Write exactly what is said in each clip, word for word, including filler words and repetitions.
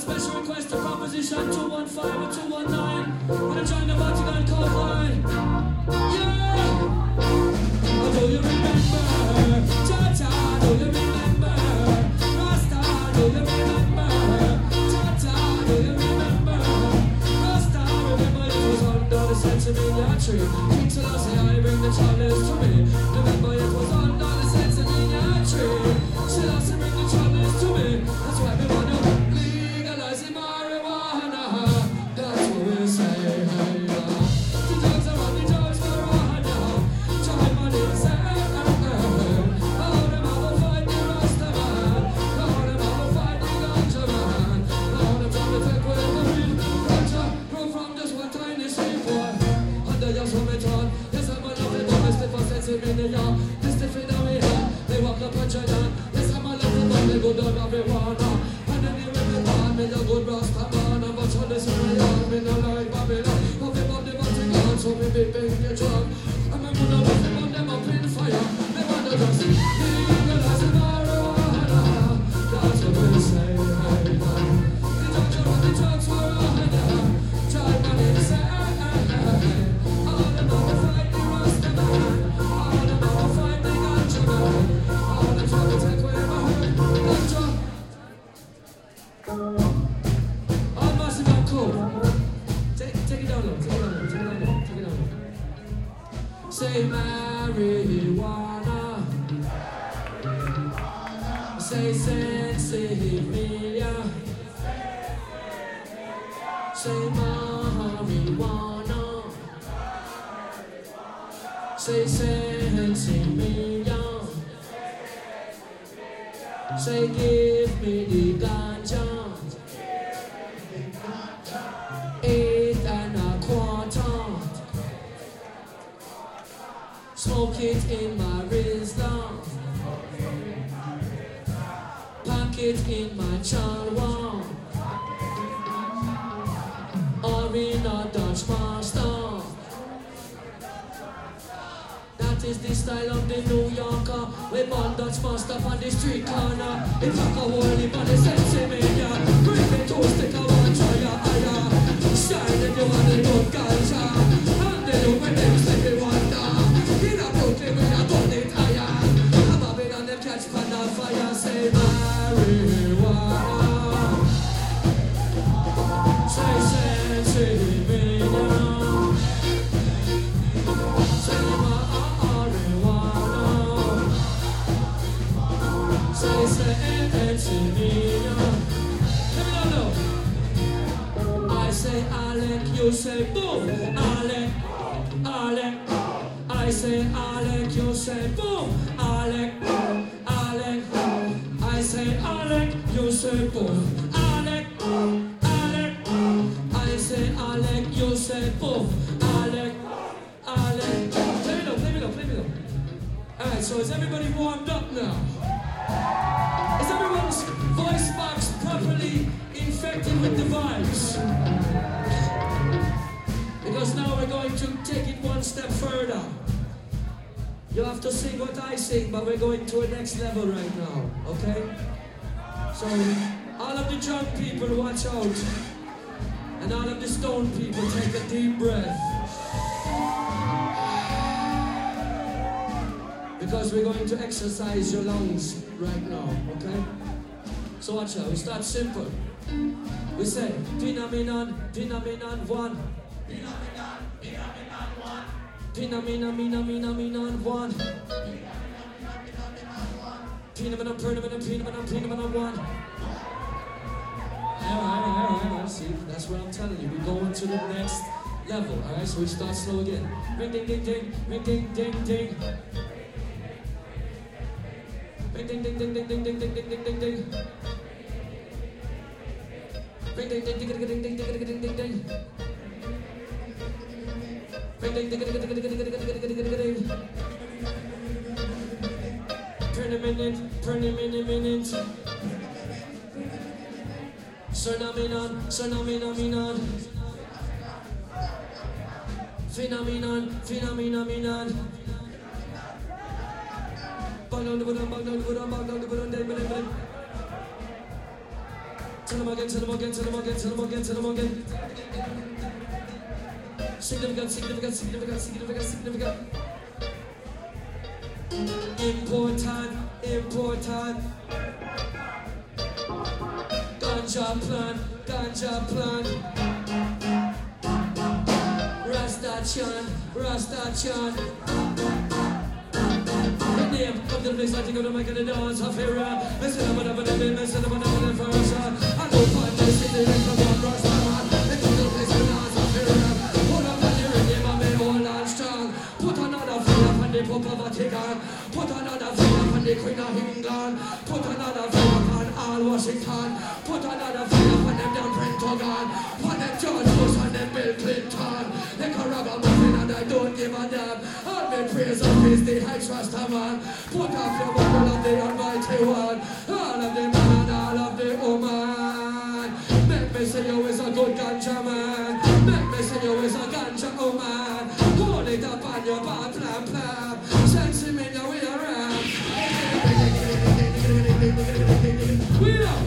special request to proposition two one five or two one nine. Wanna join the Vatican code line? Yeah! Oh, do you remember? Cha-cha, do you remember? Rasta, do you remember? Cha-cha, do you remember? Rasta, remember it was under the Sensibilia tree. King Selassie, I bring the chalice to me. Remember it was under the Sensibilia tree. Selassie, bring the chalice to me. That's why we wanna legalize marijuana. That's what we say, hey, uh. The drugs are on the drugs, marijuana. Try money, say, eh, eh, eh. All them all fight the Rasta man. All them all fight the ganja man. All them trying to take away the real ganja. Grow from just one tiny street boy. And they just want me torn. Yes, I'm gonna be honest if I say to me, they are. This the thing that we have. They walk up and try down. Yes, I'm gonna love them, they go down marijuana. And then you remember me, the good Rasta man. I'm a child, this is my arm, me no like Babylon. But we want the Vatican, so we be big, get drunk. And me wanna love them, and them up in fire. They wanna just legalize marijuana. That's what we say, hey, man. The drugs are on the drugs, marijuana. Try money, say, eh, eh, eh. All them all fight the Rasta man. All them all fight the ganja man. All them try to take away my ganja. All massive and cool. Take, take it down low, take it down low, take it down low, take it down low. Say marijuana. Say sensibilia. Say marijuana. Say sensibilia. Say give me the ganja. Eight and a quarter. Smoke it in my Rizla. Pack it in my chalwa. Or in a Dutch master. That is the style of the New Yorker. We born Dutch master on the street corner. It's like a worldly man, it's sensimania. Bring me two stick, I want to try ya, aya. Shine if you want to go ganja. And they do when they say they want that. In a Brooklyn, we are done it, aya. I'm a bit on them catch pan on fire. Say marijuana. Say sensibilia. Say marijuana. Say sensibilia. Let me know. I say Alec, you say boom. Alec, Alec. I say Alec, you say boom. Alec, Alec. I say Alec, you say boom. Alec, Alec. I say Alec, you say boom. Alec, Alec. Play me low, play me low, play me low. Alright, so is everybody warmed up now? Is everyone's voice box properly infected with the vibes? Because now we're going to take it one step further. You have to sing what I sing, but we're going to a next level right now, okay? So, all of the drunk people, watch out. And all of the stoned people, take a deep breath. Because we're going to exercise your lungs right now, okay? So watch out, we start simple. We say, Pinaminan, Pinaminan, one. Pinaminan, Pinaminan, one. Pinamina, Mina, Mina, Mina, one. Pinamina, Pinamina, Pinamina, Pinamina, one. Alright, alright, alright, see, that's what I'm telling you. We're going to the next level, alright? So we start slow again. Ring, ding, ding, ding, ring, ding, ding, ding. Ring, ding, ding, ding, ding, ding, ding, ding, ding, ding, ding, ding. Ring, ding, ding, ding, ding, ding, ding, ding, ding, ding, ding. Ring, ding, ding, ding, ding, ding, ding, ding, ding, ding, ding, ding. Turn a minute, turn a minute, minute. Phenomenon, phenomenon, phenomenon, phenomenon. Bang down the bottom, bang down the bottom, bang down the bottom, bang down the bottom. Tell them again, tell them again, tell them again, tell them again, tell them again. Significant, significant, significant, significant, significant. Important, important. Ganja plan, ganja plan. Rasta Chan, Rasta Chan. The name of the place I think of the mic and the dance of here. I said I'm gonna be the mess and I'm gonna be the first. I don't find this in the rest of the Rasta man. It's the place I dance of here. Hold up on the rhythm of me hold on strong. Put another fire on the Pope of Vatican. Put another fire on the Queen of England. Put another fire on all Washington. Put another fire on them down Pentagon. On them George Bush and them Bill Clinton. They can rob a muffin and I don't give a damn. All me praise and peace, the high trust a man. Put off your bundle of the almighty one. All of the man and all of the woman. Make me say you is a good ganja man. Make me say you is a ganja woman. Hold it up on your bar, plan, plan. Sexy me now we are around. We are.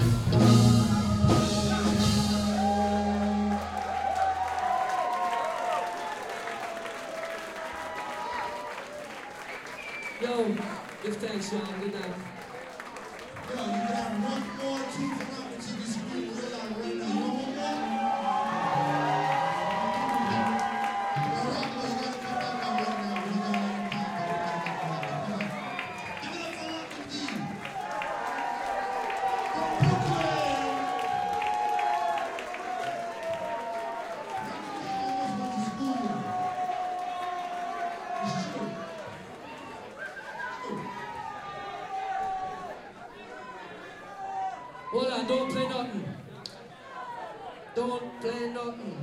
Yo, give thanks, y'all. Good night. Yo, you got one more two for me to this group real out right now. You want one more? All right, boys, you gotta come back out right now. We got one. Give it up for Lock D. From Brooklyn. Lock D almost went to school. It's true. Hold on, don't play nothing. Don't play nothing.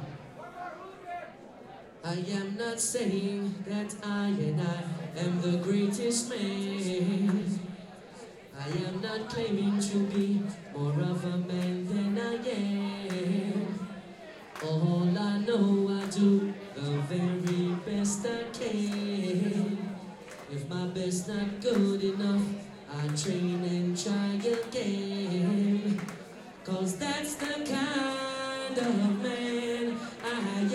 I am not saying that I and I am the greatest man. I am not claiming to be more of a man than I am. All I know I do the very best I can. If my best not good enough, I train and try again. Cause that's the kind of man I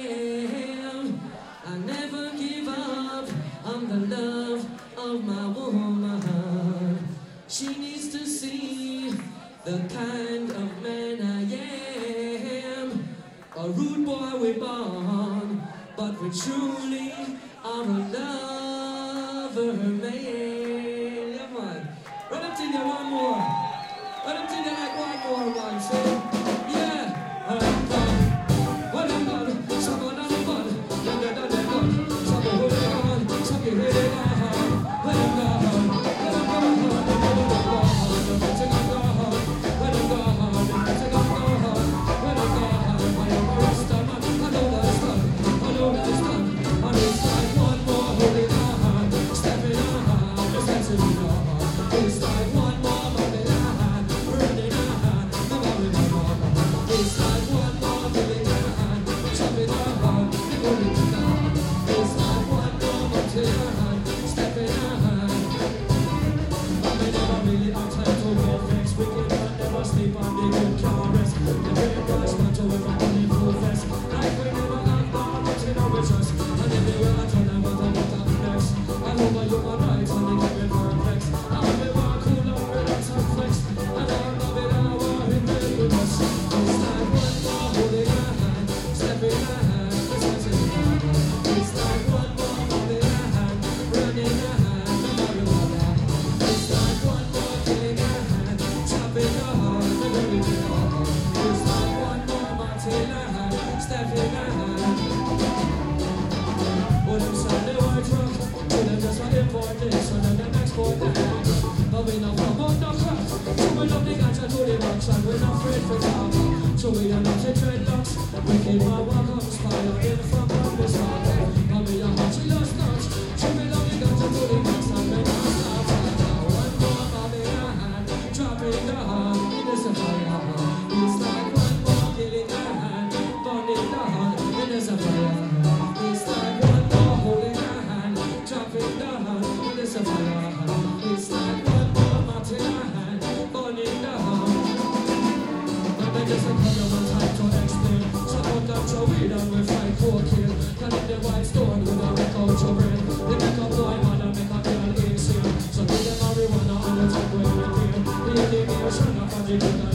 am. I never give up on the love of my woman. She needs to see the kind of man I am. A rude boy we born, but we truly are a lover man. Yeah, man. Run up to you one more. Run up to you like one more, man. Say, yeah. I'm gone. Well, I'm gone. Someone on the bun. Younger than the gun. Someone who they gone. Some you really gone. Well, I'm gone. Well, I'm gone. Well, I'm gone. The bitch I'm gone. Well, I'm gone. The bitch I'm gone. Well, I'm gone. Well, I'm a rasta man. I know that's done. I know that's done. And it's like one more holding on. Stepping on. Just dancing on. It's like one more holding on. Running on. The volume on. It's like one more holding on. Jumping on. Holding on. It's like one more holding on. Stepping on. But we never really have time to get vexed. We can never sleep on the good car rest. The very price man to with a money full vest. Like we never have bar, but you know we trust. And everywhere I turn, I'm out of what I'm next. I know my human rights and they get me perplexed. I'm a bar cool and relax and flex. And I'm not in our war in the goodness. It's like one more holding a hand. Stepping a hand. It's dancing a hand. It's like one more holding a hand. Running a hand. The marijuana. It's like one more killing a hand. Chopping a hand. The very big hand. It's like one more mountain a hand. Stepping a hand. Well, them say they were drunk. Well, them just want import this. So then them export that. But we not promote no crap. So we love the ganja to the box. And we're not afraid for talk. So we are not the dreadlocks. We keep our walk up. Spire in from from the start. But we are hot, she lost touch. So we love the ganja to the box. And we're not stop. One more bob in our hand. Drop in the hand. It is a fire. It's like one more killing a hand. Burn in the hand. It is a fire. It's like one more holding a hand. Drop in the hand. It is a fire. It's like one more mountain a hand. Burn in the hand. Africa.